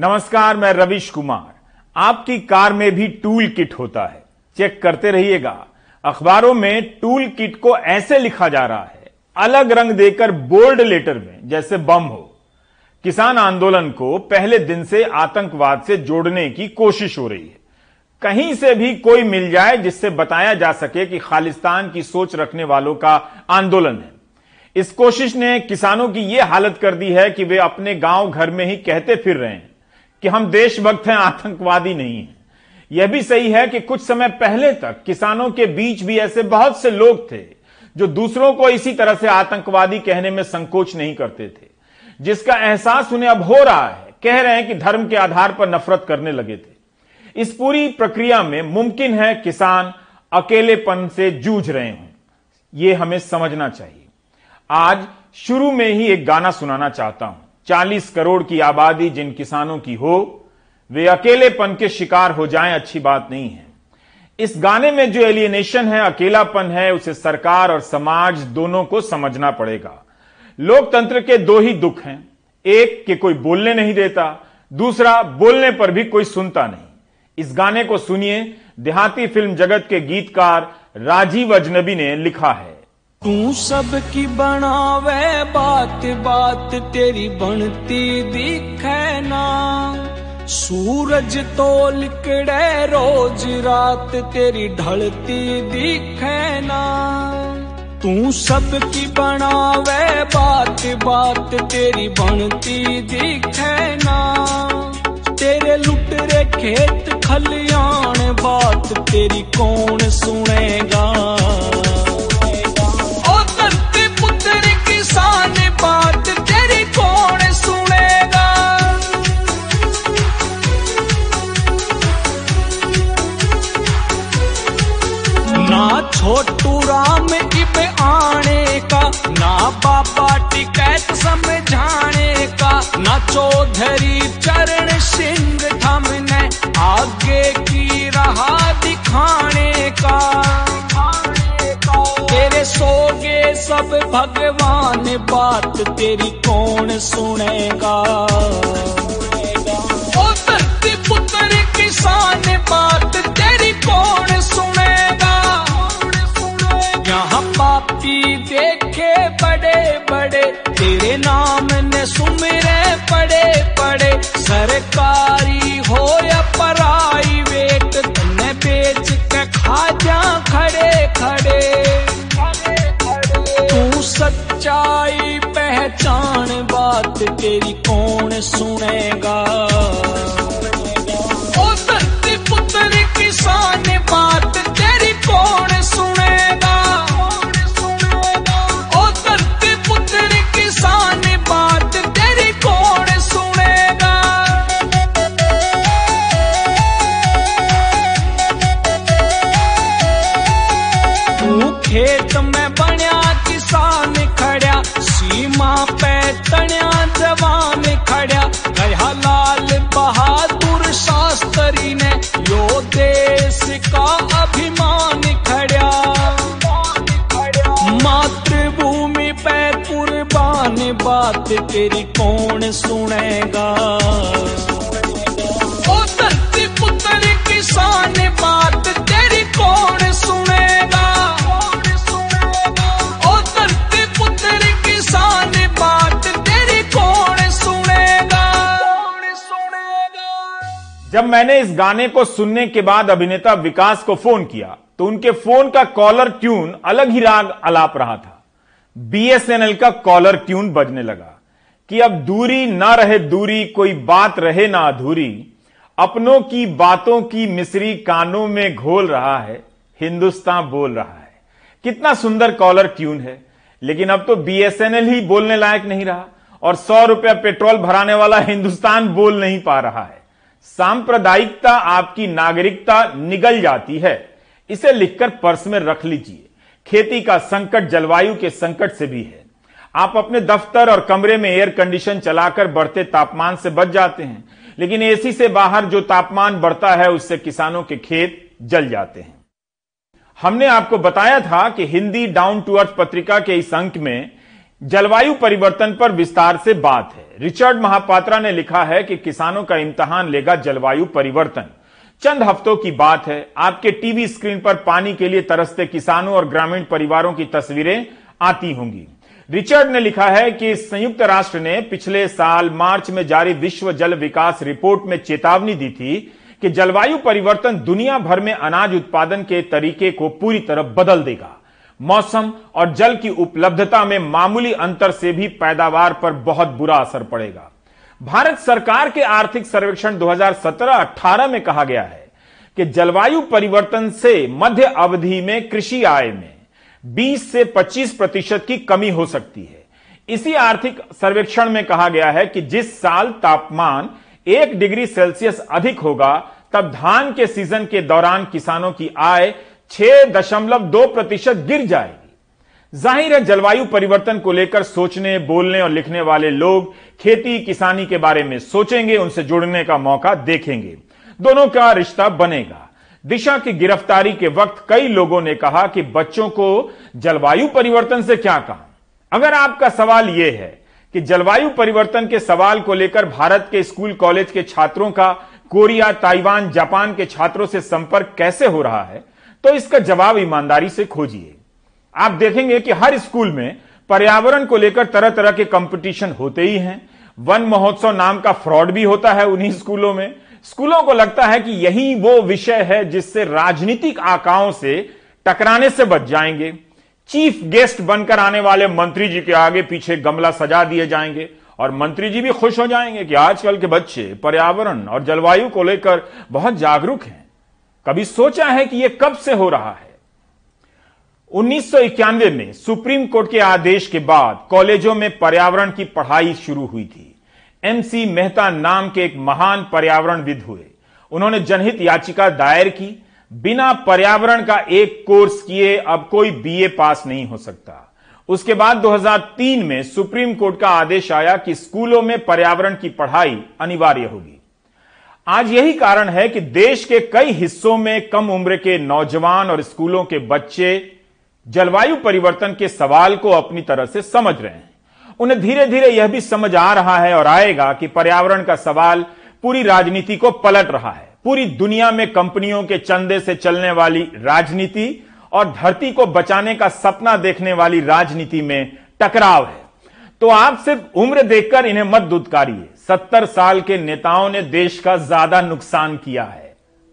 नमस्कार, मैं रविश कुमार। आपकी कार में भी टूल किट होता है, चेक करते रहिएगा। अखबारों में टूल किट को ऐसे लिखा जा रहा है, अलग रंग देकर बोल्ड लेटर में, जैसे बम हो। किसान आंदोलन को पहले दिन से आतंकवाद से जोड़ने की कोशिश हो रही है। कहीं से भी कोई मिल जाए जिससे बताया जा सके कि खालिस्तान की सोच रखने वालों का आंदोलन है। इस कोशिश ने किसानों की यह हालत कर दी है कि वे अपने गांव घर में ही कहते फिर रहे हैं कि हम देशभक्त हैं, आतंकवादी नहीं हैं। यह भी सही है कि कुछ समय पहले तक किसानों के बीच भी ऐसे बहुत से लोग थे जो दूसरों को इसी तरह से आतंकवादी कहने में संकोच नहीं करते थे, जिसका एहसास उन्हें अब हो रहा है। कह रहे हैं कि धर्म के आधार पर नफरत करने लगे थे। इस पूरी प्रक्रिया में मुमकिन है किसान अकेलेपन से जूझ रहे हों, यह हमें समझना चाहिए। आज शुरू में ही एक गाना सुनाना चाहता हूं। 40 करोड़ की आबादी जिन किसानों की हो, वे अकेलेपन के शिकार हो जाएं, अच्छी बात नहीं है। इस गाने में जो एलियनेशन है, अकेलापन है, उसे सरकार और समाज दोनों को समझना पड़ेगा। लोकतंत्र के दो ही दुख हैं, एक कि कोई बोलने नहीं देता, दूसरा बोलने पर भी कोई सुनता नहीं। इस गाने को सुनिए। देहाती फिल्म जगत के गीतकार राजीव अजनबी ने लिखा है। तू सबकी बनावे बात बात तेरी बनती दिखे ना। सूरज तो लिकड़े रोज रात तेरी ढलती दिखे ना। तू सबकी बनावे बात बात तेरी बनती दिखे ना। तेरे लुटरे खेत खलियान बात तेरी कौन सुनेगा। किसान बात तेरी कौन सुनेगा। ना छोटू राम इब आने का, ना बाबा टिकैत समझाने का, ना चौधरी चरण सिंह थमने आगे की राह दिखाने का। तेरे सोगे सब भगवान बात तेरी कौन सुनेगा। ओ धरती पुत्र किसान बात तेरी कौन सुनेगा। यहाँ पापी देखे बड़े बड़े तेरे नाम ने सुमिरे पड़े पड़े। सरकारी हो या प्राइवेट तन्ने बेच के खा जा खड़े खड़े। सच्चाई पहचान बात तेरी कौन सुनेगा। ओ धरती पुत्र किसान बात तेरी कौन सुनेगा। ओ धरती पुत्र किसान बात तेरी कौन सुनेगा। तू खेत में बन्या किसान खड़या, सीमा पे तण्या जवान खड़या। कहा लाल बहादुर शास्त्री ने यो देश का अभिमान खड़या। मातृभूमि पे कुर्बान बात तेरी कौन सुनेगा। ओ धरती पुत्र किसान बात तेरी कौन सुनेगा। जब मैंने इस गाने को सुनने के बाद अभिनेता विकास को फोन किया तो उनके फोन का कॉलर ट्यून अलग ही राग अलाप रहा था। बीएसएनएल का कॉलर ट्यून बजने लगा कि अब दूरी ना रहे दूरी, कोई बात रहे ना अधूरी। अपनों की बातों की मिसरी कानों में घोल रहा है, हिंदुस्तान बोल रहा है। कितना सुंदर कॉलर ट्यून है। लेकिन अब तो बीएसएनएल ही बोलने लायक नहीं रहा और 100 रुपया पेट्रोल भराने वाला हिंदुस्तान बोल नहीं पा रहा है। सांप्रदायिकता आपकी नागरिकता निगल जाती है। इसे लिखकर पर्स में रख लीजिए। खेती का संकट जलवायु के संकट से भी है। आप अपने दफ्तर और कमरे में एयर कंडीशन चलाकर बढ़ते तापमान से बच जाते हैं, लेकिन एसी से बाहर जो तापमान बढ़ता है उससे किसानों के खेत जल जाते हैं। हमने आपको बताया था कि हिंदी डाउन टू अर्थ पत्रिका के इस अंक में जलवायु परिवर्तन पर विस्तार से बात है। रिचर्ड महापात्रा ने लिखा है कि किसानों का इम्तिहान लेगा जलवायु परिवर्तन। चंद हफ्तों की बात है, आपके टीवी स्क्रीन पर पानी के लिए तरसते किसानों और ग्रामीण परिवारों की तस्वीरें आती होंगी। रिचर्ड ने लिखा है कि संयुक्त राष्ट्र ने पिछले साल मार्च में जारी विश्व जल विकास रिपोर्ट में चेतावनी दी थी कि जलवायु परिवर्तन दुनिया भर में अनाज उत्पादन के तरीके को पूरी तरह बदल देगा। मौसम और जल की उपलब्धता में मामूली अंतर से भी पैदावार पर बहुत बुरा असर पड़ेगा। भारत सरकार के आर्थिक सर्वेक्षण 2017-18 में कहा गया है कि जलवायु परिवर्तन से मध्य अवधि में कृषि आय में 20 से 25% की कमी हो सकती है। इसी आर्थिक सर्वेक्षण में कहा गया है कि जिस साल तापमान 1 डिग्री सेल्सियस अधिक होगा, तब धान के सीजन के दौरान किसानों की आय 6.2% गिर जाएगी। जाहिर है, जलवायु परिवर्तन को लेकर सोचने, बोलने और लिखने वाले लोग खेती किसानी के बारे में सोचेंगे, उनसे जुड़ने का मौका देखेंगे, दोनों का रिश्ता बनेगा। दिशा की गिरफ्तारी के वक्त कई लोगों ने कहा कि बच्चों को जलवायु परिवर्तन से क्या काम। अगर आपका सवाल यह है कि जलवायु परिवर्तन के सवाल को लेकर भारत के स्कूल कॉलेज के छात्रों का कोरिया, ताइवान, जापान के छात्रों से संपर्क कैसे हो रहा है, तो इसका जवाब ईमानदारी से खोजिए। आप देखेंगे कि हर स्कूल में पर्यावरण को लेकर तरह तरह के कंपटीशन होते ही हैं। वन महोत्सव नाम का फ्रॉड भी होता है उन्हीं स्कूलों में। स्कूलों को लगता है कि यही वो विषय है जिससे राजनीतिक आकाओं से टकराने से बच जाएंगे। चीफ गेस्ट बनकर आने वाले मंत्री जी के आगे पीछे गमला सजा दिए जाएंगे और मंत्री जी भी खुश हो जाएंगे कि आजकल के बच्चे पर्यावरण और जलवायु को लेकर बहुत जागरूक हैं। कभी सोचा है कि यह कब से हो रहा है? 1991 में सुप्रीम कोर्ट के आदेश के बाद कॉलेजों में पर्यावरण की पढ़ाई शुरू हुई थी। MC मेहता नाम के एक महान पर्यावरणविद हुए। उन्होंने जनहित याचिका दायर की। बिना पर्यावरण का एक कोर्स किए अब कोई BA पास नहीं हो सकता। उसके बाद 2003 में सुप्रीम कोर्ट का आदेश आया कि स्कूलों में पर्यावरण की पढ़ाई अनिवार्य होगी। आज यही कारण है कि देश के कई हिस्सों में कम उम्र के नौजवान और स्कूलों के बच्चे जलवायु परिवर्तन के सवाल को अपनी तरह से समझ रहे हैं। उन्हें धीरे धीरे यह भी समझ आ रहा है और आएगा कि पर्यावरण का सवाल पूरी राजनीति को पलट रहा है। पूरी दुनिया में कंपनियों के चंदे से चलने वाली राजनीति और धरती को बचाने का सपना देखने वाली राजनीति में टकराव है। तो आप सिर्फ उम्र देखकर इन्हें मत दुत्कारिए। 70 साल के नेताओं ने देश का ज्यादा नुकसान किया है।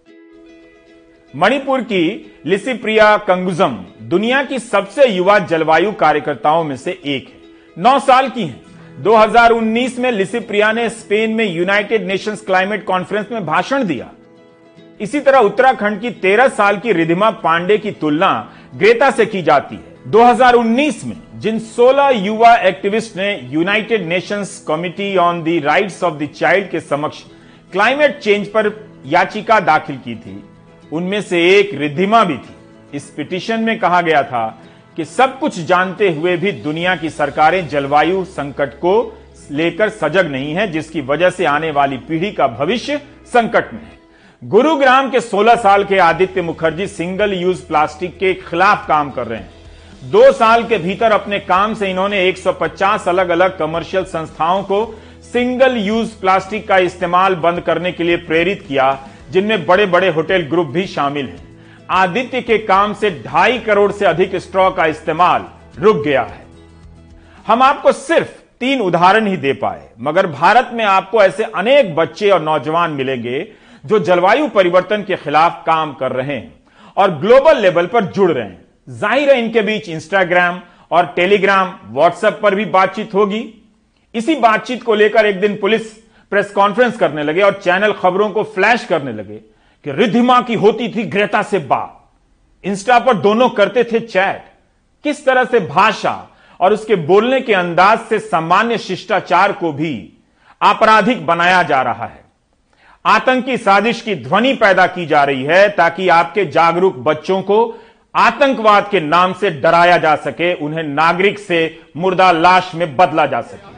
मणिपुर की लिसिप्रिया कंगुजम दुनिया की सबसे युवा जलवायु कार्यकर्ताओं में से एक है। 9 साल की हैं। 2019 में लिसिप्रिया ने स्पेन में यूनाइटेड नेशंस क्लाइमेट कॉन्फ्रेंस में भाषण दिया। इसी तरह उत्तराखंड की 13 साल की रिधिमा पांडे की तुलना ग्रेटा से की जाती है। 2019 में जिन 16 युवा एक्टिविस्ट ने united nations committee on the rights of the child के समक्ष क्लाइमेट चेंज पर याचिका दाखिल की थी, उनमें से एक रिधिमा भी थी। इस पिटीशन में कहा गया था कि सब कुछ जानते हुए भी दुनिया की सरकारें जलवायु संकट को लेकर सजग नहीं है, जिसकी वजह से आने वाली पीढ़ी का भविष्य संकट में है। गुरुग्राम के 16 साल के Aditya Mukherjee single use plastic के खिलाफ काम कर रहे हैं। 2 साल के भीतर अपने काम से इन्होंने 150 अलग अलग कमर्शियल संस्थाओं को सिंगल यूज प्लास्टिक का इस्तेमाल बंद करने के लिए प्रेरित किया, जिनमें बड़े बड़े होटल ग्रुप भी शामिल हैं। आदित्य के काम से 2.5 करोड़ से अधिक स्ट्रॉ का इस्तेमाल रुक गया है। हम आपको सिर्फ 3 उदाहरण ही दे पाए, मगर भारत में आपको ऐसे अनेक बच्चे और नौजवान मिलेंगे जो जलवायु परिवर्तन के खिलाफ काम कर रहे हैं और ग्लोबल लेवल पर जुड़ रहे हैं। जाहिर है इनके बीच इंस्टाग्राम और टेलीग्राम, व्हाट्सएप पर भी बातचीत होगी। इसी बातचीत को लेकर एक दिन पुलिस प्रेस कॉन्फ्रेंस करने लगे और चैनल खबरों को फ्लैश करने लगे कि रिधिमा की होती थी ग्रेटा से बात। इंस्टा पर दोनों करते थे चैट। किस तरह से भाषा और उसके बोलने के अंदाज से सामान्य शिष्टाचार को भी आपराधिक बनाया जा रहा है। आतंकी साजिश की ध्वनि पैदा की जा रही है ताकि आपके जागरूक बच्चों को आतंकवाद के नाम से डराया जा सके, उन्हें नागरिक से मुर्दा लाश में बदला जा सके।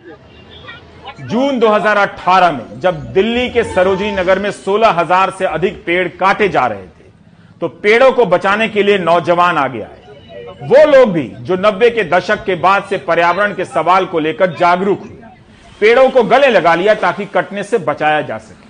जून 2018 में जब दिल्ली के सरोजनी नगर में 16,000 से अधिक पेड़ काटे जा रहे थे, तो पेड़ों को बचाने के लिए नौजवान आगे आए। वो लोग भी जो 90 के दशक के बाद से पर्यावरण के सवाल को लेकर जागरूक हुए। पेड़ों को गले लगा लिया ताकि कटने से बचाया जा सके।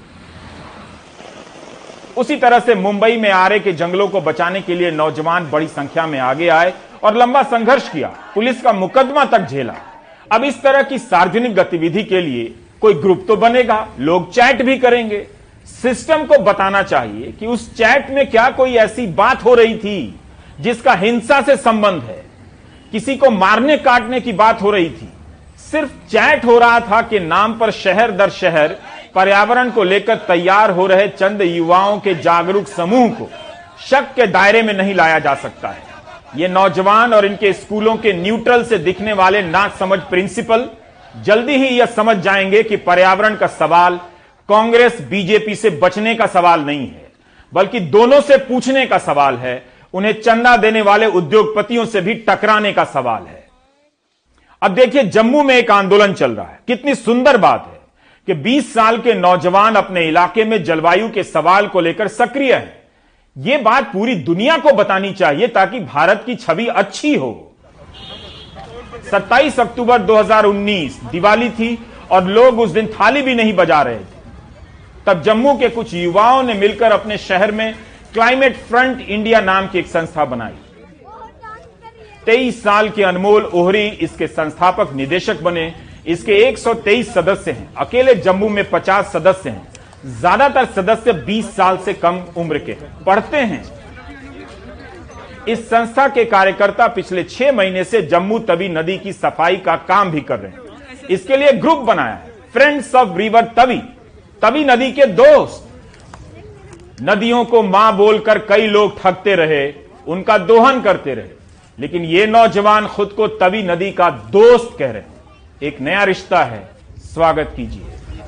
उसी तरह से मुंबई में आरे के जंगलों को बचाने के लिए नौजवान बड़ी संख्या में आगे आए और लंबा संघर्ष किया, पुलिस का मुकदमा तक झेला। अब इस तरह की सार्वजनिक गतिविधि के लिए कोई ग्रुप तो बनेगा, लोग चैट भी करेंगे। सिस्टम को बताना चाहिए कि उस चैट में क्या कोई ऐसी बात हो रही थी जिसका हिंसा से संबंध है, किसी को मारने काटने की बात हो रही थी। सिर्फ चैट हो रहा था कि नाम पर शहर दर शहर पर्यावरण को लेकर तैयार हो रहे चंद युवाओं के जागरूक समूह को शक के दायरे में नहीं लाया जा सकता है। ये नौजवान और इनके स्कूलों के न्यूट्रल से दिखने वाले नाच समझ प्रिंसिपल जल्दी ही यह समझ जाएंगे कि पर्यावरण का सवाल कांग्रेस बीजेपी से बचने का सवाल नहीं है, बल्कि दोनों से पूछने का सवाल है, उन्हें चंदा देने वाले उद्योगपतियों से भी टकराने का सवाल है। अब देखिए, जम्मू में एक आंदोलन चल रहा है। कितनी सुंदर बात है कि 20 साल के नौजवान अपने इलाके में जलवायु के सवाल को लेकर सक्रिय हैं। यह बात पूरी दुनिया को बतानी चाहिए ताकि भारत की छवि अच्छी हो। 27 अक्टूबर 2019 दिवाली थी और लोग उस दिन थाली भी नहीं बजा रहे थे। तब जम्मू के कुछ युवाओं ने मिलकर अपने शहर में क्लाइमेट फ्रंट इंडिया नाम की एक संस्था बनाई। 23 साल के अनमोल ओहरी इसके संस्थापक निदेशक बने। इसके 123 सदस्य हैं। अकेले जम्मू में 50 सदस्य हैं। ज्यादातर सदस्य 20 साल से कम उम्र के पढ़ते हैं। इस संस्था के कार्यकर्ता पिछले 6 महीने से जम्मू तवी नदी की सफाई का काम भी कर रहे हैं। इसके लिए ग्रुप बनाया है, friends of river Tawi, Tawi नदी के दोस्त। नदियों को मां बोलकर कई लोग ठगते रहे, उनका दोहन करते रहे, लेकिन ये नौजवान खुद को तवी नदी का दोस्त कह रहे हैं। एक नया रिश्ता है, स्वागत कीजिए।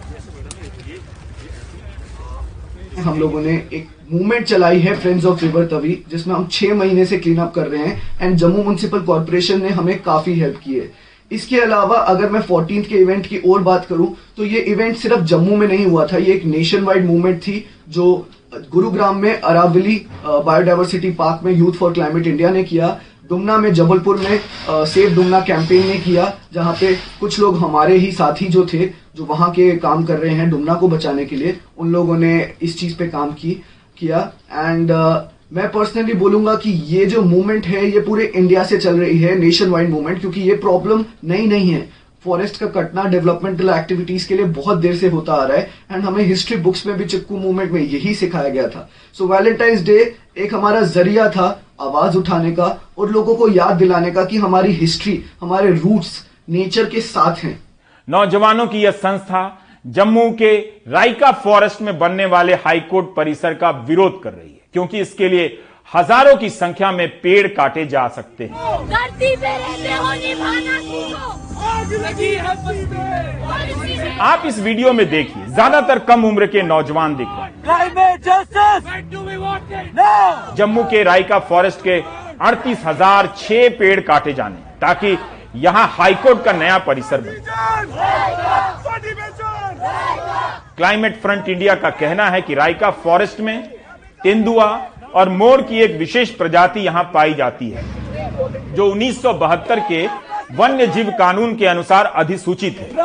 हम लोगों ने एक मूवमेंट चलाई है फ्रेंड्स ऑफ रिवर तवी, जिसमें हम 6 महीने से क्लीन अप कर रहे हैं एंड जम्मू म्युनिसिपल कॉर्पोरेशन ने हमें काफी हेल्प की है। इसके अलावा अगर मैं 14th के इवेंट की और बात करूं तो ये इवेंट सिर्फ जम्मू में नहीं हुआ था, ये एक नेशन वाइड मूवमेंट थी जो गुरुग्राम में अरावली बायोडायवर्सिटी पार्क में यूथ फॉर क्लाइमेट इंडिया ने किया, डुमना में जबलपुर में सेव डुमना कैंपेन ने किया, जहां पे कुछ लोग हमारे ही साथी जो थे जो वहां के काम कर रहे हैं डुमना को बचाने के लिए, उन लोगों ने इस चीज पे काम किया। एंड मैं पर्सनली बोलूंगा कि ये जो मूवमेंट है ये पूरे इंडिया से चल रही है, नेशन वाइड मूवमेंट, क्योंकि ये प्रॉब्लम नई नहीं है। फॉरेस्ट का कटना डेवलपमेंटल एक्टिविटीज के लिए बहुत देर से होता आ रहा है एंड हमें हिस्ट्री बुक्स में भी चिपकू मूवमेंट में यही सिखाया गया था। सो वैलेंटाइंस डे एक हमारा जरिया था आवाज उठाने का और लोगों को याद दिलाने का कि हमारी हिस्ट्री, हमारे रूट्स नेचर के साथ हैं। नौजवानों की यह संस्था जम्मू के राइका फॉरेस्ट में बनने वाले हाईकोर्ट परिसर का विरोध कर रही है, क्योंकि इसके लिए हजारों की संख्या में पेड़ काटे जा सकते हैं। धरती पे रहते हो निभाना सीखो, आग लगी है बस में। आप इस वीडियो में देखिए, ज्यादातर कम उम्र के नौजवान दिख रहे हैं। Climate justice! When do we want it? Now! Jammu के राइका फॉरेस्ट के 38,006 पेड़ काटे जाने ताकि यहां हाईकोर्ट का नया परिसर बने। क्लाइमेट फ्रंट इंडिया का कहना है कि राइका फॉरेस्ट में तेंदुआ और मोर की एक विशेष प्रजाति यहां पाई जाती है, जो 1972 के वन्य जीव कानून के अनुसार अधिसूचित है।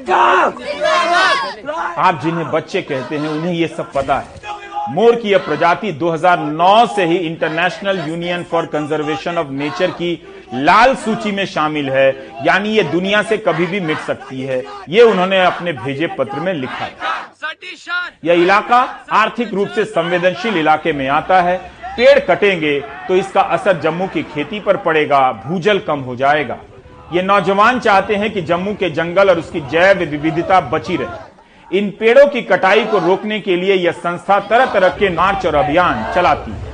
आप जिन्हें बच्चे कहते हैं उन्हें यह सब पता है। मोर की यह प्रजाति 2009 से ही international union for conservation of nature की लाल सूची में शामिल है, यानी ये दुनिया से कभी भी मिट सकती है। ये उन्होंने अपने भेजे पत्र में लिखा है। यह इलाका आर्थिक रूप से संवेदनशील इलाके में आता है। पेड़ कटेंगे तो इसका असर जम्मू की खेती पर पड़ेगा, भूजल कम हो जाएगा। ये नौजवान चाहते हैं कि जम्मू के जंगल और उसकी जैव विविधता बची रहे। इन पेड़ों की कटाई को रोकने के लिए यह संस्था तरह तरह के मार्च और अभियान चलाती है।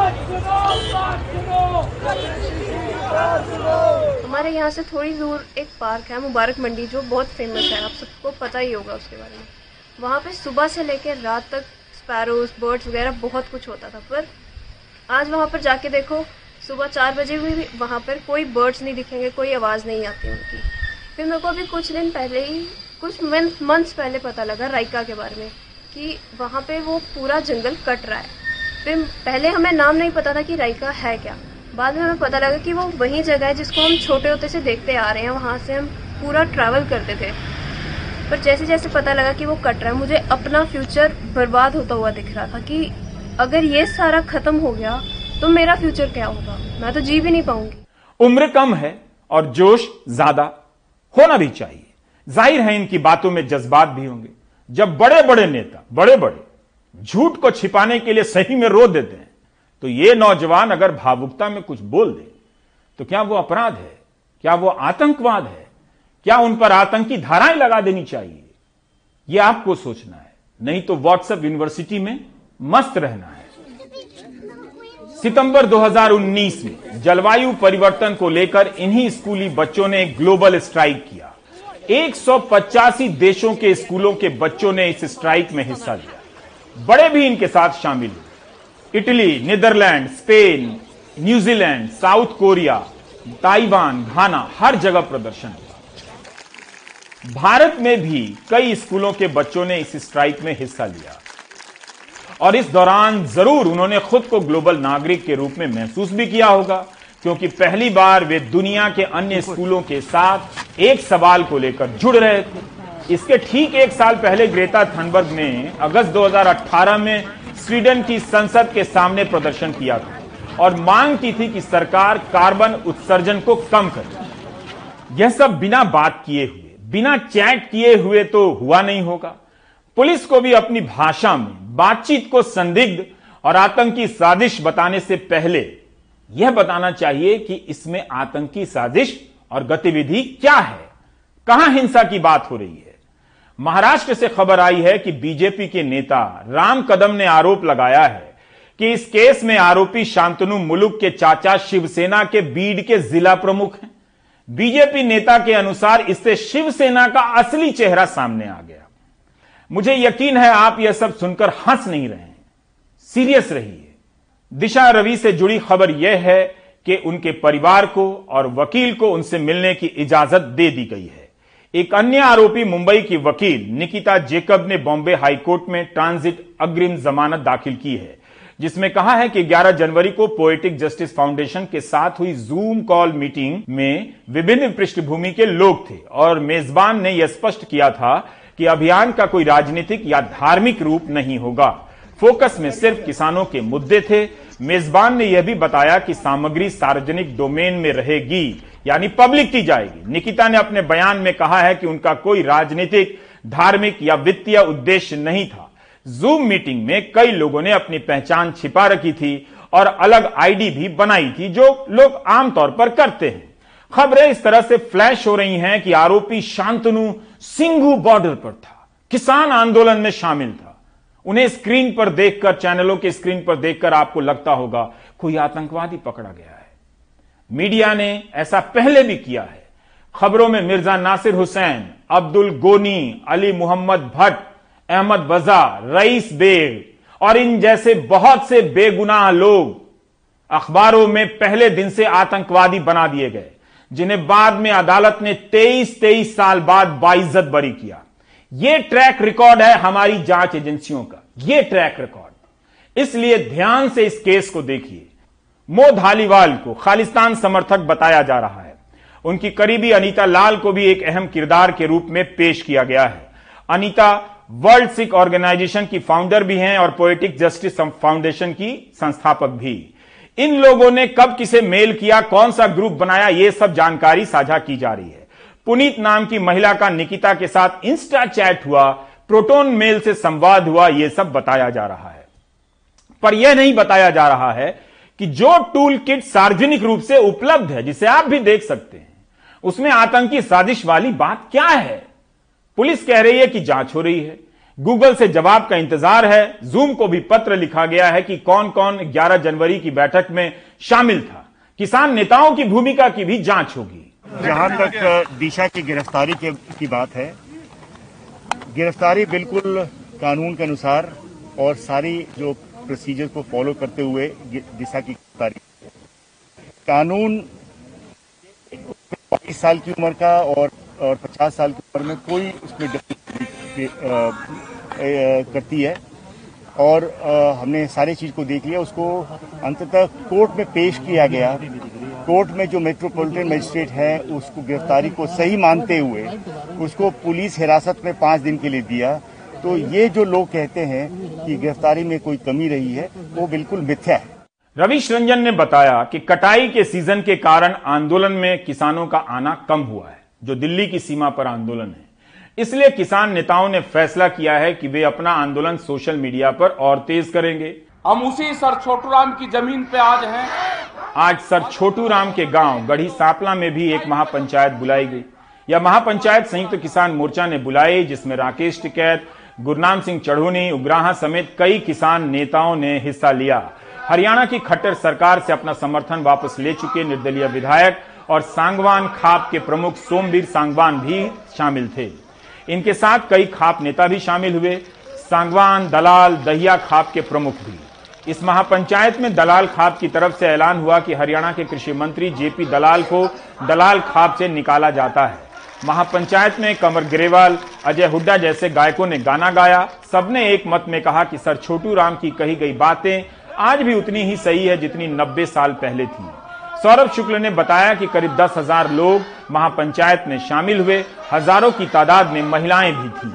हमारे यहाँ से थोड़ी दूर एक पार्क है मुबारक मंडी, जो बहुत फेमस है, आप सबको पता ही होगा उसके बारे में। वहाँ पे सुबह से लेकर रात तक स्पैरोज, बर्ड्स वगैरह बहुत कुछ होता था, पर आज वहाँ पर जाके देखो, सुबह 4 बजे भी वहाँ पर कोई बर्ड्स नहीं दिखेंगे, कोई आवाज़ नहीं आती उनकी। फिर मेरे को अभी कुछ दिन पहले ही, कुछ मंथ्स पहले पता लगा राइका के बारे में कि वहाँ पे वो पूरा जंगल कट रहा है। फिर पहले हमें नाम नहीं पता था कि राइका है क्या, बाद में हमें पता लगा कि वो वही जगह है जिसको हम छोटे होते से देखते आ रहे हैं, वहाँ से हम पूरा ट्रैवल करते थे। पर जैसे जैसे पता लगा कि वो कट रहा है, मुझे अपना फ्यूचर बर्बाद होता हुआ दिख रहा था कि अगर ये सारा खत्म हो गया तो मेरा फ्यूचर क्या होगा, मैं तो जी भी नहीं पाऊंगी। उम्र कम है और जोश ज्यादा होना भी चाहिए। जाहिर है इनकी बातों में जज्बात भी होंगे। जब बड़े बड़े नेता बड़े बड़े झूठ को छिपाने के लिए सही में रो देते हैं, तो ये नौजवान अगर भावुकता में कुछ बोल दे तो क्या वो अपराध है? क्या वो आतंकवाद है? क्या उन पर आतंकी धाराएं लगा देनी चाहिए? यह आपको सोचना है, नहीं तो व्हाट्सएप यूनिवर्सिटी में मस्त रहना है। सितंबर 2019 में जलवायु परिवर्तन को लेकर इन्हीं स्कूली बच्चों ने एक ग्लोबल स्ट्राइक किया। 185 देशों के स्कूलों के बच्चों ने इस स्ट्राइक में हिस्सा लिया। बड़े भी इनके साथ शामिल हुए। Italy, Netherlands, Spain, New Zealand, South Korea, Taiwan, Ghana, हर जगह प्रदर्शन हुआ। भारत में भी कई स्कूलों के बच्चों ने इस स्ट्राइक में हिस्सा लिया और इस दौरान जरूर उन्होंने खुद को ग्लोबल नागरिक के रूप में महसूस भी किया होगा, क्योंकि पहली बार वे दुनिया के अन्य स्कूलों के साथ एक सवाल को लेकर जुड़ रहे थे। इसके ठीक एक साल पहले ग्रेटा थनबर्ग ने अगस्त 2018 में स्वीडन की संसद के सामने प्रदर्शन किया था और मांग की थी कि सरकार कार्बन उत्सर्जन को कम करे। यह सब बिना बात किए हुए, बिना चैट किए हुए तो हुआ नहीं होगा। पुलिस को भी अपनी भाषा में बातचीत को संदिग्ध और आतंकी साजिश बताने से पहले यह बताना चाहिए कि इसमें आतंकी साजिश और गतिविधि क्या है, कहां हिंसा की बात हो रही है। महाराष्ट्र से खबर आई है कि बीजेपी के नेता राम कदम ने आरोप लगाया है कि इस केस में आरोपी शांतनु मुलुक के चाचा शिवसेना के बीड के जिला प्रमुख हैं। बीजेपी नेता के अनुसार इससे शिवसेना का असली चेहरा सामने आ गया। मुझे यकीन है आप यह सब सुनकर हंस नहीं रहे हैं, सीरियस रहिए। दिशा रवि से जुड़ी खबर यह है कि उनके परिवार को और वकील को उनसे मिलने की इजाजत दे दी गई है। एक अन्य आरोपी मुंबई की वकील निकिता जेकब ने बॉम्बे हाईकोर्ट में ट्रांजिट अग्रिम जमानत दाखिल की है, जिसमें कहा है कि 11 जनवरी को पोएटिक जस्टिस फाउंडेशन के साथ हुई जूम कॉल मीटिंग में विभिन्न पृष्ठभूमि के लोग थे और मेजबान ने यह स्पष्ट किया था कि अभियान का कोई राजनीतिक या धार्मिक रूप नहीं होगा। फोकस में सिर्फ किसानों के मुद्दे थे। मेजबान ने यह भी बताया कि सामग्री सार्वजनिक डोमेन में रहेगी, यानी पब्लिक की जाएगी। निकिता ने अपने बयान में कहा है कि उनका कोई राजनीतिक, धार्मिक या वित्तीय उद्देश्य नहीं था। जूम मीटिंग में कई लोगों ने अपनी पहचान छिपा रखी थी और अलग आईडी भी बनाई थी, जो लोग आमतौर पर करते हैं। खबरें इस तरह से फ्लैश हो रही हैं कि आरोपी शांतनु सिंघू बॉर्डर पर था, किसान आंदोलन में शामिल था। उन्हें स्क्रीन पर देखकर, चैनलों के स्क्रीन पर देखकर आपको लगता होगा कोई आतंकवादी पकड़ा गया है। मीडिया ने ऐसा पहले भी किया है। खबरों में मिर्जा नासिर हुसैन, अब्दुल गोनी, अली मोहम्मद भट्ट, अहमद वजा, रईस बेग और इन जैसे बहुत से बेगुनाह लोग अखबारों में पहले दिन से आतंकवादी बना दिए गए, जिन्हें बाद में अदालत ने 23 साल बाद बाइज्जत बरी किया। यह ट्रैक रिकॉर्ड है हमारी जांच एजेंसियों का, यह ट्रैक रिकॉर्ड। इसलिए ध्यान से इस केस को देखिए। मो धालीवाल को खालिस्तान समर्थक बताया जा रहा है। उनकी करीबी अनीता लाल को भी एक अहम किरदार के रूप में पेश किया गया है। अनीता वर्ल्ड सिख ऑर्गेनाइजेशन की फाउंडर भी हैं और पोएटिक जस्टिस फाउंडेशन की संस्थापक भी। इन लोगों ने कब किसे मेल किया, कौन सा ग्रुप बनाया, यह सब जानकारी साझा की जा रही है। पुनीत नाम की महिला का निकिता के साथ इंस्टा चैट हुआ, प्रोटोन मेल से संवाद हुआ, यह सब बताया जा रहा है। पर यह नहीं बताया जा रहा है कि जो टूल किट सार्वजनिक रूप से उपलब्ध है, जिसे आप भी देख सकते हैं, उसमें आतंकी साजिश वाली बात क्या है। पुलिस कह रही है कि जांच हो रही है। गूगल से जवाब का इंतजार है। जूम को भी पत्र लिखा गया है कि कौन कौन 11 जनवरी की बैठक में शामिल था। किसान नेताओं की भूमिका की भी जांच होगी। जहां तक दिशा की गिरफ्तारी की बात है, गिरफ्तारी बिल्कुल कानून के अनुसार और सारी जो प्रोसीजर को फॉलो करते हुए दिशा की गिरफ्तारी। कानून 22 साल की उम्र का और 50 साल की उम्र में कोई उसमें करती है और हमने सारी चीज को देख लिया। उसको अंततः कोर्ट में पेश किया गया कोर्ट में जो मेट्रोपॉलिटन मजिस्ट्रेट है उसको गिरफ्तारी को सही मानते हुए उसको पुलिस हिरासत में 5 दिन के लिए दिया। तो ये जो लोग कहते हैं कि गिरफ्तारी में कोई कमी रही है वो बिल्कुल मिथ्या है। रविश रंजन ने बताया कि कटाई के सीजन के कारण आंदोलन में किसानों का आना कम हुआ है, जो दिल्ली की सीमा पर आंदोलन है। इसलिए किसान नेताओं ने फैसला किया है कि वे अपना आंदोलन सोशल मीडिया पर और तेज करेंगे। हम उसी सर छोटू राम की जमीन पे आज हैं। आज सर छोटू राम के गांव गढ़ी सांपला में भी एक महापंचायत बुलाई गई। यह महापंचायत संयुक्त किसान मोर्चा ने बुलाई, जिसमें राकेश टिकैत, गुरनाम सिंह चढ़ोनी, उग्राहा समेत कई किसान नेताओं ने हिस्सा लिया। हरियाणा की खट्टर सरकार से अपना समर्थन वापस ले चुके निर्दलीय विधायक और सांगवान खाप के प्रमुख सोमवीर सांगवान भी शामिल थे। इनके साथ कई खाप नेता भी शामिल हुए। सांगवान, दलाल, दहिया खाप के प्रमुख भी। इस महापंचायत में दलाल खाप की तरफ से ऐलान हुआ कि हरियाणा के कृषि मंत्री जेपी दलाल को दलाल खाप से निकाला जाता है। महापंचायत में कमर ग्रेवाल, अजय हुड्डा जैसे गायकों ने गाना गाया। सबने एक मत में कहा कि सर छोटू राम की कही गई बातें आज भी उतनी ही सही है जितनी 90 साल पहले थी। सौरभ शुक्ल ने बताया कि करीब 10,000 लोग महापंचायत में शामिल हुए। हजारों की तादाद में महिलाएं भी थीं।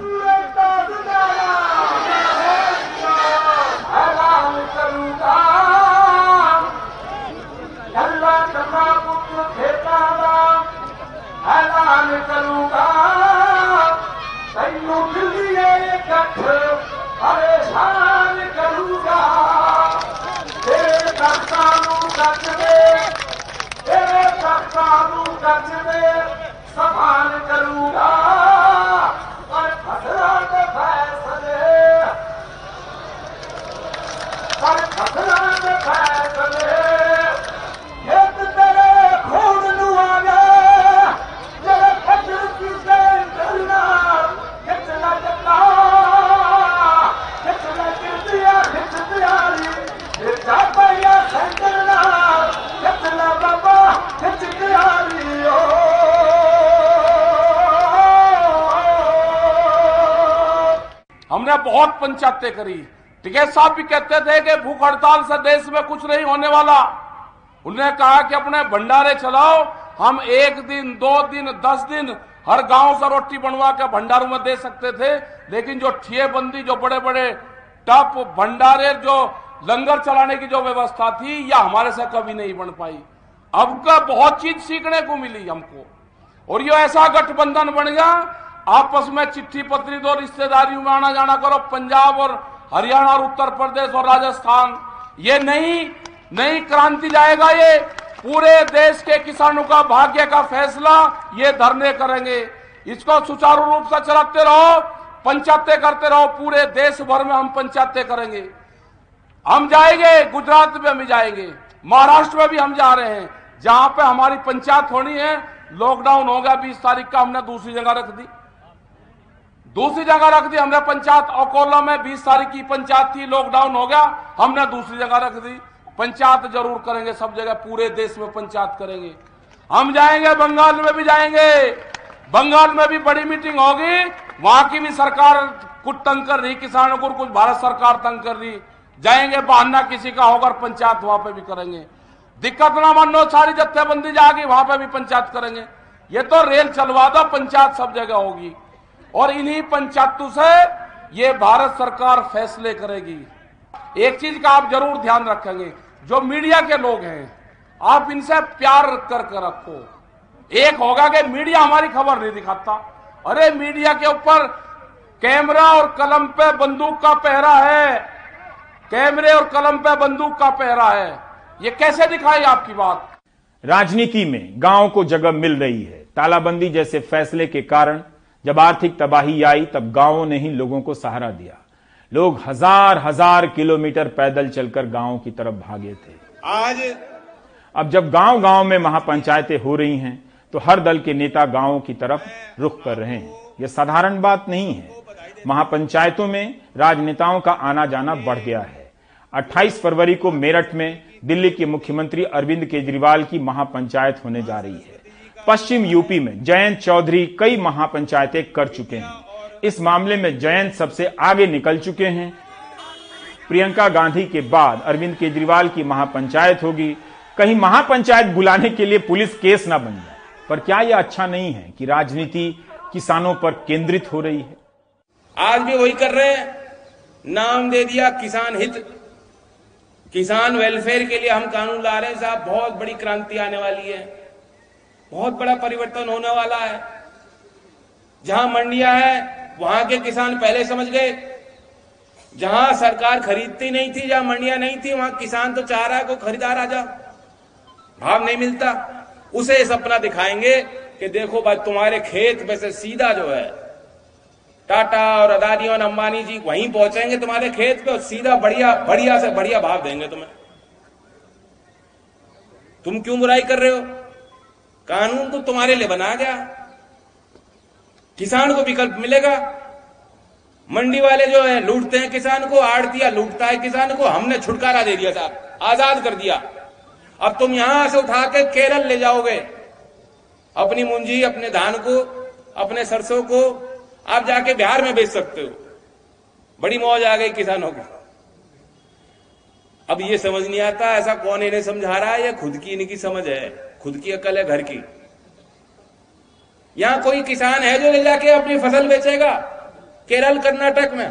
हमने बहुत पंचायतें करी। टिकैत साहब भी कहते थे कि भूख हड़ताल से देश में कुछ नहीं होने वाला। उन्होंने कहा कि अपने भंडारे चलाओ, हम 1 दिन 2 दिन 10 दिन हर गांव से रोटी बनवा के भंडारों में दे सकते थे। लेकिन जो ठिएबंदी, जो बड़े बड़े टप भंडारे, जो लंगर चलाने की जो व्यवस्था थी, यह हमारे से कभी नहीं बन पाई। अब का बहुत चीज सीखने को मिली हमको। और ये ऐसा गठबंधन बन गया, आपस में चिट्ठी पत्री दो, रिश्तेदारियों में आना जाना करो। पंजाब और हरियाणा और उत्तर प्रदेश और राजस्थान, ये नई क्रांति जाएगा। ये पूरे देश के किसानों का भाग्य का फैसला ये धरने करेंगे। इसको सुचारू रूप से चलाते रहो, पंचायतें करते रहो। पूरे देश भर में हम पंचायतें करेंगे। हम जाएंगे, गुजरात में हम जाएंगे, महाराष्ट्र में भी हम जा रहे हैं। जहां पे हमारी पंचायत होनी है, लॉकडाउन हो गया 20 तारीख का, हमने दूसरी जगह रख दी हमने पंचायत। अकोला में 20 तारीख की पंचायत थी, लॉकडाउन हो गया, हमने दूसरी जगह रख दी। पंचायत जरूर करेंगे, सब जगह पूरे देश में पंचायत करेंगे। हम जाएंगे, बंगाल में भी जाएंगे। बंगाल में भी बड़ी मीटिंग होगी। वहां की भी सरकार कुछ तंग कर रही किसानों को, कुछ भारत सरकार तंग कर रही। जाएंगे, बहाना किसी का होगा, पंचायत वहां पे भी करेंगे। दिक्कत ना मानो, सारी जत्थेबंदी जाएगी, वहां पे भी पंचायत करेंगे। ये तो रेल चलवा दो, पंचायत सब जगह होगी। और इन्हीं पंचायतों से ये भारत सरकार फैसले करेगी। एक चीज का आप जरूर ध्यान रखेंगे, जो मीडिया के लोग हैं, आप इनसे प्यार करके रखो। एक होगा कि मीडिया हमारी खबर नहीं दिखाता। अरे मीडिया के ऊपर कैमरा और कलम पे बंदूक का पहरा है, कैमरे और कलम पे बंदूक का पहरा है। ये कैसे दिखाई आपकी बात? राजनीति में गांव को जगह मिल रही है। तालाबंदी जैसे फैसले के कारण जब आर्थिक तबाही आई, तब गांवों ने ही लोगों को सहारा दिया। लोग हजार किलोमीटर पैदल चलकर गांवों की तरफ भागे थे। आज अब जब गांव गांव में महापंचायतें हो रही हैं, तो हर दल के नेता गांवों की तरफ रुख कर रहे हैं। यह साधारण बात नहीं है। महापंचायतों में राजनेताओं का आना जाना बढ़ गया है। 28 फरवरी को मेरठ में दिल्ली के मुख्यमंत्री अरविंद केजरीवाल की महापंचायत होने जा रही है। पश्चिम यूपी में जयंत चौधरी कई महापंचायतें कर चुके हैं। इस मामले में जयंत सबसे आगे निकल चुके हैं। प्रियंका गांधी के बाद अरविंद केजरीवाल की महापंचायत होगी। कहीं महापंचायत बुलाने के लिए पुलिस केस ना बन जाए। पर क्या यह अच्छा नहीं है कि राजनीति किसानों पर केंद्रित हो रही है? आज भी वही कर रहे हैं, नाम दे दिया किसान हित, किसान वेलफेयर के लिए हम कानून ला रहे हैं। साहब, बहुत बड़ी क्रांति आने वाली है, बहुत बड़ा परिवर्तन होने वाला है। जहां मंडियां हैं वहां के किसान पहले समझ गए, जहां सरकार खरीदती नहीं थी, जहां मंडियां नहीं थी, वहां किसान तो चाह रहा है कोई खरीदार आ जा, भाव नहीं मिलता, उसे सपना दिखाएंगे कि देखो भाई तुम्हारे खेत में से सीधा जो है टाटा और अदानी और अंबानी जी वहीं पहुंचेंगे तुम्हारे खेत पे और सीधा बढ़िया से बढ़िया भाव देंगे तुम्हें। तुम क्यों बुराई कर रहे हो? कानून तो तुम्हारे लिए बनाया गया, किसान को विकल्प मिलेगा। मंडी वाले जो है लूटते हैं किसान को, आड़तिया लूटता है किसान को, हमने छुटकारा दे दिया साहब, आजाद कर दिया। अब तुम यहां से उठा के केरल ले जाओगे अपनी मुंजी, अपने धान को, अपने सरसों को, आप जाके बिहार में बेच सकते हो। बड़ी मौज आ गई किसानों को। अब ये समझ नहीं आता ऐसा कौन इन्हें समझा रहा है, ये खुद की इनकी समझ है, खुद की अकल है घर की। यहां कोई किसान है जो ले जाके अपनी फसल बेचेगा केरल कर्नाटक में?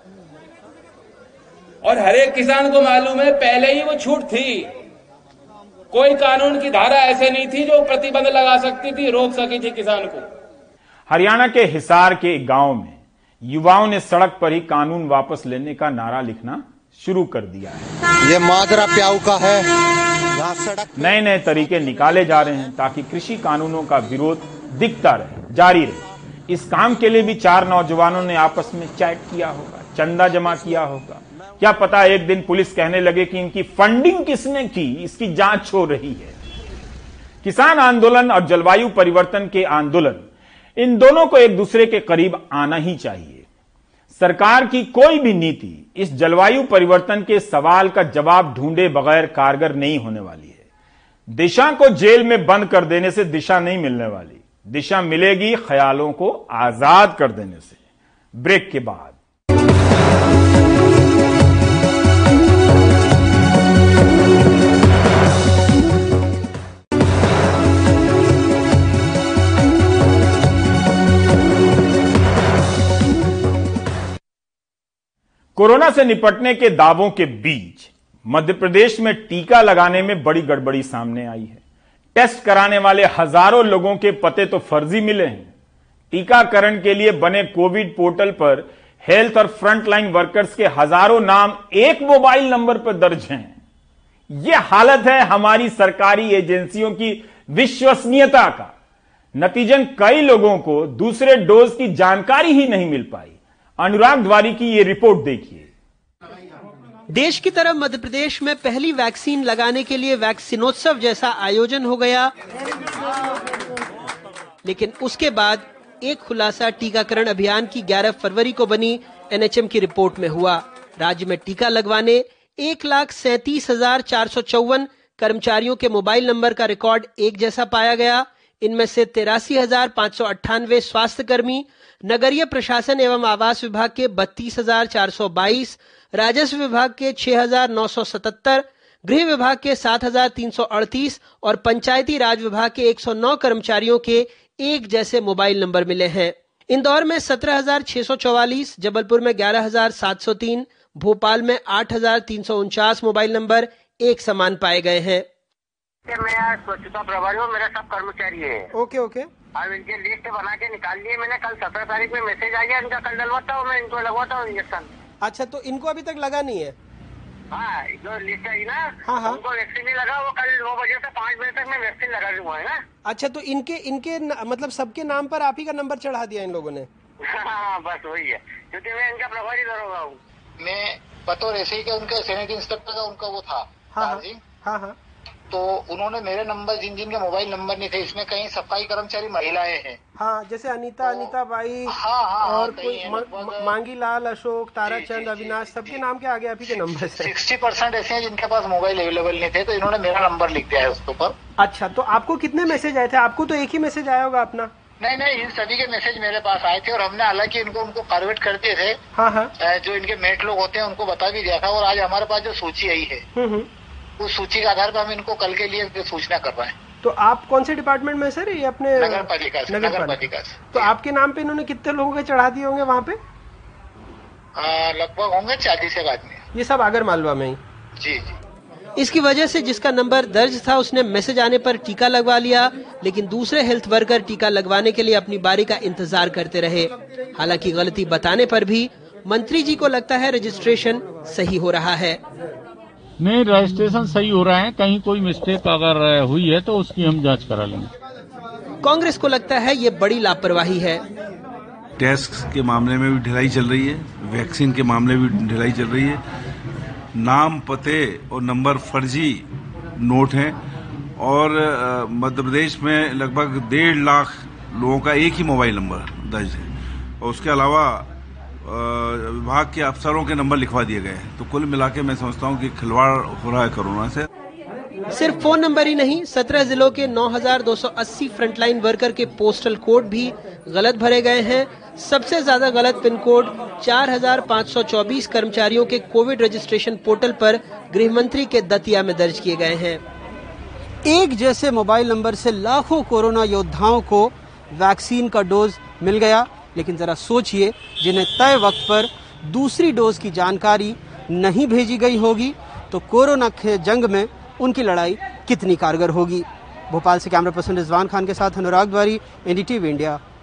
और हर एक किसान को मालूम है पहले ही वो छूट थी, कोई कानून की धारा ऐसे नहीं थी जो प्रतिबंध लगा सकती थी, रोक सकी थी किसान को। हरियाणा के हिसार के एक गांव में युवाओं ने सड़क पर ही कानून वापस लेने का नारा लिखना शुरू कर दिया है। ये माजरा प्याऊ का है, नए नए तरीके निकाले जा रहे हैं ताकि कृषि कानूनों का विरोध दिखता रहे, जारी रहे। इस काम के लिए भी 4 नौजवानों ने आपस में चैट किया होगा, चंदा जमा किया होगा। क्या पता एक दिन पुलिस कहने लगे कि इनकी फंडिंग किसने की, इसकी जांच हो रही है। किसान आंदोलन और जलवायु परिवर्तन के आंदोलन, इन दोनों को एक दूसरे के करीब आना ही चाहिए। सरकार की कोई भी नीति इस जलवायु परिवर्तन के सवाल का जवाब ढूंढे बगैर कारगर नहीं होने वाली है। दिशा को जेल में बंद कर देने से दिशा नहीं मिलने वाली, दिशा मिलेगी ख्यालों को आजाद कर देने से। ब्रेक के बाद कोरोना से निपटने के दावों के बीच मध्य प्रदेश में टीका लगाने में बड़ी गड़बड़ी सामने आई है। टेस्ट कराने वाले हजारों लोगों के पते तो फर्जी मिले हैं। टीकाकरण के लिए बने कोविड पोर्टल पर हेल्थ और फ्रंटलाइन वर्कर्स के हजारों नाम एक मोबाइल नंबर पर दर्ज हैं। यह हालत है हमारी सरकारी एजेंसियों की विश्वसनीयता का। नतीजन कई लोगों को दूसरे डोज की जानकारी ही नहीं मिल पाई। अनुराग द्वारी की यह रिपोर्ट देखिए। देश की तरफ मध्य प्रदेश में पहली वैक्सीन लगाने के लिए वैक्सीनोत्सव जैसा आयोजन हो गया, लेकिन उसके बाद एक खुलासा टीकाकरण अभियान की 11 फरवरी को बनी एनएचएम की रिपोर्ट में हुआ। राज्य में टीका लगवाने 1,37,454 कर्मचारियों के मोबाइल नंबर का रिकॉर्ड एक जैसा पाया गया। इनमें से 83,598 स्वास्थ्य कर्मी, नगरीय प्रशासन एवं आवास विभाग के 32,422, राजस्व विभाग के 6,977, गृह विभाग के 7,338 और पंचायती राज विभाग के 109 कर्मचारियों के एक जैसे मोबाइल नंबर मिले हैं। इंदौर में 17,644, जबलपुर में 11,703, भोपाल में 8,349 मोबाइल नंबर एक समान पाए गए हैं। मैं स्वच्छता प्रभारी हूँ, मेरे सब कर्मचारी है। ओके। अब इनके लिस्ट बना के निकाल लिए मैंने। कल 17 तारीख में मैसेज आ गया इनका, कल डलवाता हूँ मैं, इनको लगवाता हूँ इंजेक्शन। अच्छा, तो इनको अभी तक लगा नहीं है? हाँ, जो लिस्ट आई ना, हाँ। उनको वैक्सीन नहीं लगा। वो कल 9 बजे से 5 बजे तक मैं वैक्सीन लगा दूंगा है ना। अच्छा, तो इनके मतलब सबके नाम पर आप ही का नंबर चढ़ा दिया इन लोगों ने? हाँ, बस वही है, क्योंकि मैं इनका प्रभारी दरोगा हूँ। मैं बतौर ऐसे ही उनका सैनिटरी इंस्पेक्टर का उनका वो था। हाँ। तो उन्होंने मेरे नंबर, जिन के मोबाइल नंबर नहीं थे, इसमें कहीं सफाई कर्मचारी महिलाएं हैं। हाँ, जैसे अनीता बाई, हाँ, और कोई मांगी लाल, अशोक, ताराचंद, अविनाश, सबके नाम के आगे आप ही के नंबर है। 60% ऐसे हैं जिनके पास मोबाइल अवेलेबल नहीं थे, तो इन्होंने मेरा नंबर लिख दिया है उसके ऊपर। अच्छा, तो आपको कितने मैसेज आए थे? आपको तो एक ही मैसेज आया होगा अपना। नहीं, इन सभी के मैसेज मेरे पास आए थे और हमने हालांकि उनको फॉरवर्ड कर दिए थे। हाँ। जो इनके मेट लोग होते हैं उनको बता भी दिया था। और आज हमारे पास जो सूची आई है उस सूची के आधार पर हम इनको कल के लिए सूचना कर रहे हैं। तो आप कौन से डिपार्टमेंट में सर? ये अपने नगर पालिका से। तो आपके नाम पे इन्होंने कितने लोगों के चढ़ा दिए होंगे वहाँ पे? लगभग होंगे 40 से आदमी। ये सब आगर मालवा में ही? जी। इसकी वजह से जिसका नंबर दर्ज था उसने मैसेज आने पर टीका लगवा लिया, लेकिन दूसरे हेल्थ वर्कर टीका लगवाने के लिए अपनी बारी का इंतजार करते रहे। हालांकि गलती बताने पर भी मंत्री जी को लगता है रजिस्ट्रेशन सही हो रहा है। नहीं, रजिस्ट्रेशन सही हो रहा है, कहीं कोई मिस्टेक अगर हुई है तो उसकी हम जांच करा लेंगे। कांग्रेस को लगता है ये बड़ी लापरवाही है। टेस्ट के मामले में भी ढिलाई चल रही है, वैक्सीन के मामले में भी ढिलाई चल रही है, नाम, पते और नंबर फर्जी नोट हैं और मध्य प्रदेश में लगभग 1.5 लाख लोगों का एक ही मोबाइल नंबर दर्ज है और उसके अलावा विभाग के अफसरों के नंबर लिखवा दिए गए हैं। तो कुल मिला के मैं समझता हूँ कि खिलवाड़ हो रहा है कोरोना से। सिर्फ फोन नंबर ही नहीं, 17 जिलों के 9,280 फ्रंटलाइन वर्कर के पोस्टल कोड भी गलत भरे गए हैं। सबसे ज्यादा गलत पिन कोड 4,524 कर्मचारियों के कोविड रजिस्ट्रेशन पोर्टल पर गृह मंत्री के दतिया में दर्ज किए गए हैं। एक जैसे मोबाइल नंबर से लाखों कोरोना योद्धाओं को वैक्सीन का डोज मिल गया, लेकिन जरा सोचिए जिन्हें तय वक्त पर दूसरी डोज की जानकारी नहीं भेजी गई होगी तो कोरोना के जंग में उनकी लड़ाई कितनी कारगर होगी। भोपाल से कैमरा पर्सन रिजवान खान के साथ अनुराग द्वारी, एनडीटीवी इंडिया।